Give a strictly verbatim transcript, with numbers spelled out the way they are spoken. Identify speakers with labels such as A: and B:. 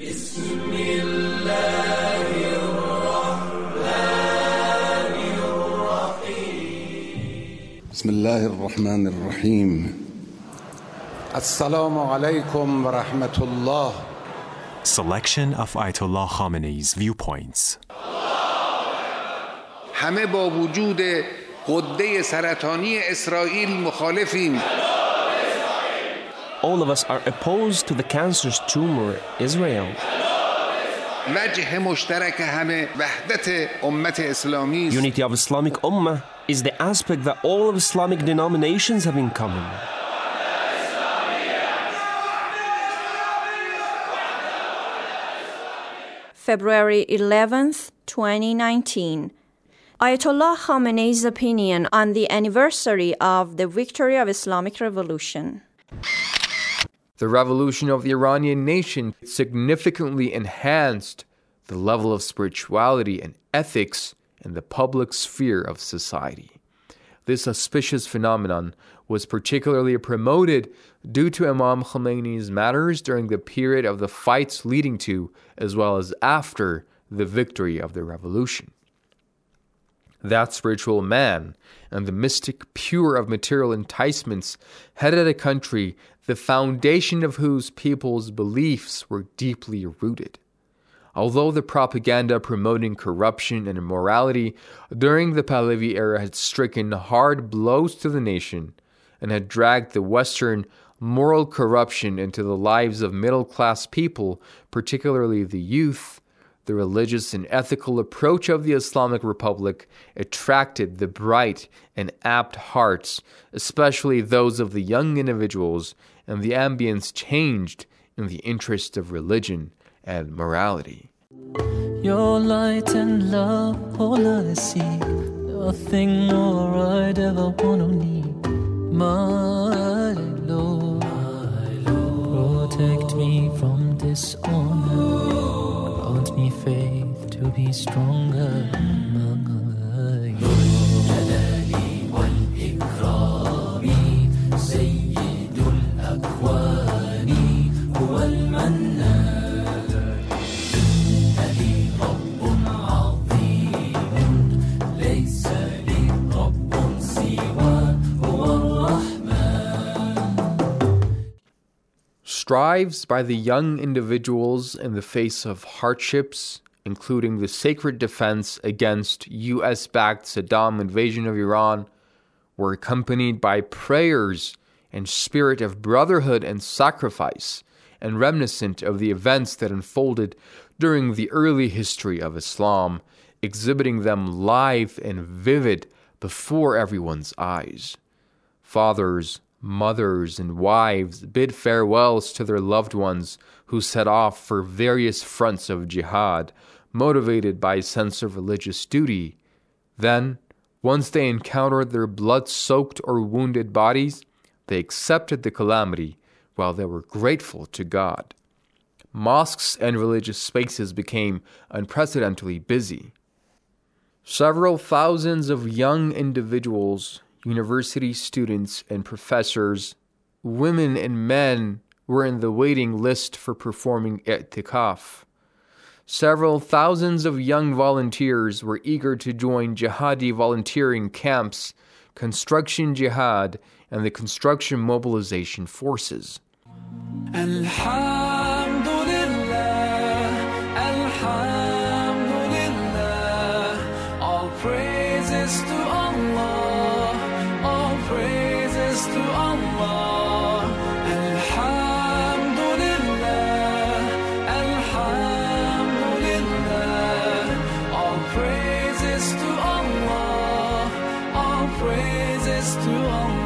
A: بسم الله الرحمن الرحیم. السلام علیکم و رحمت الله.
B: Selection of Ayatollah Khamenei's viewpoints.
A: همه با وجود غده سرطانی اسرائیل مخالفیم.
C: All of us are opposed to the cancerous tumor, Israel.
A: وجه مشترک همه وحدت امت اسلامی است.
C: Unity of Islamic Ummah is the aspect that all of Islamic denominations have in common.
D: February eleventh, twenty nineteen. Ayatollah Khamenei's opinion on the anniversary of the victory of Islamic Revolution.
E: The revolution of the Iranian nation significantly enhanced the level of spirituality and ethics in the public sphere of society. This auspicious phenomenon was particularly promoted due to Imam Khomeini's manners during the period of the fights leading to, as well as after, the victory of the revolution. That spiritual man and the mystic pure of material enticements headed a country the foundation of whose people's beliefs were deeply rooted. Although the propaganda promoting corruption and immorality during the Pahlavi era had stricken hard blows to the nation and had dragged the Western moral corruption into the lives of middle-class people, particularly the youth, the religious and ethical approach of the Islamic Republic attracted the bright and apt hearts, especially those of the young individuals, and the ambience changed in the interest of religion and morality.
F: Your light and love, all I seek, nothing more I'd ever want or need. My Lord, my Lord, protect me from dishonor, grant me faith to be stronger.
E: Strives by the young individuals in the face of hardships, including the sacred defense against U S-backed Saddam invasion of Iran, were accompanied by prayers and spirit of brotherhood and sacrifice, and reminiscent of the events that unfolded during the early history of Islam, exhibiting them live and vivid before everyone's eyes. Fathers, mothers, and wives bid farewells to their loved ones who set off for various fronts of jihad, motivated by a sense of religious duty. Then, once they encountered their blood-soaked or wounded bodies, they accepted the calamity while they were grateful to God. Mosques and religious spaces became unprecedentedly busy. Several thousands of young individuals, university students and professors, women and men were in the waiting list for performing i'tikaf. Several thousands of young volunteers were eager to join jihadi volunteering camps, construction jihad, and the construction mobilization forces.
F: Alhamdulillah, Alhamdulillah, all praises to Allah, all praises to Allah. Alhamdulillah, Alhamdulillah, all praises to Allah, all praises to Allah.